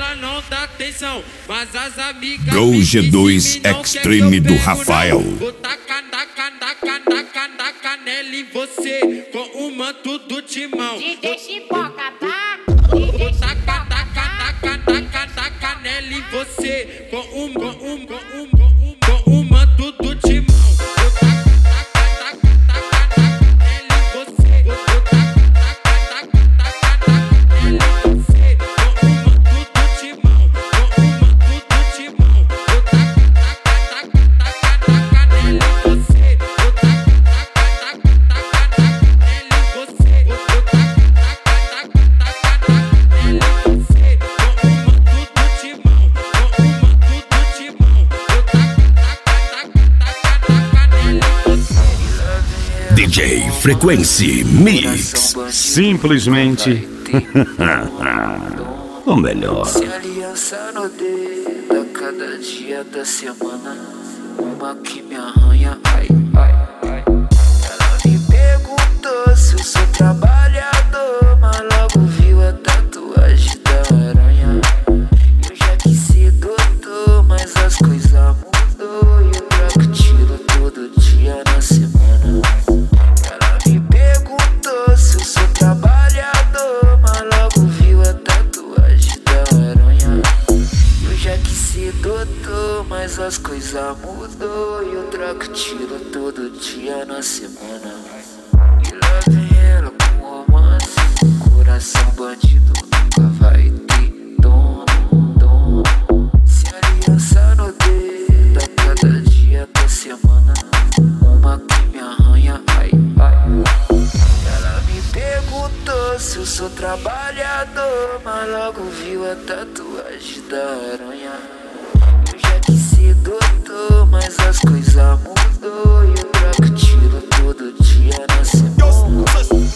ela não dá atenção, mas as amigas Go G2 Extreme do Rafael. Vou tacar na canela em você com o manto do Timão. DJ Chipoca, tá? Vou tacar na canela em você com o manto do Timão. Vou tacar na canela em você. Vou tacar na canela em você com o manto do Timão. Com o manto do Timão. Vou tacar na canela em você. Vou tacar na canela em você. Vou tacar na canela em você com o manto do Timão. Com o manto do Timão. Vou tacar na canela em você. DJ Frequency Mix. Simplesmente o melhor. Sem aliança no dedo, a cada dia da semana, uma que me arranha, ai, ai, ai. Ela me perguntou se eu sou trabalhador, mas logo viu a tatuagem da aranha. Eu já quis ser doutor, mas as coisas mudou e eu troco tiro todo dia na semana. Ela me perguntou se eu sou trabalhador, mas logo viu a tatuagem da aranha. Eu já quis ser doutor, mas as coisas mudou e eu troco tiro todo dia na semana. E lá vem ela com romance, coração bandido nunca vai ter dono. Se aliança no dedo, a cada dia da semana, uma que me arranha, ai, ai. Ela me perguntou se eu sou trabalhador, mas logo viu a tatuagem da aranha.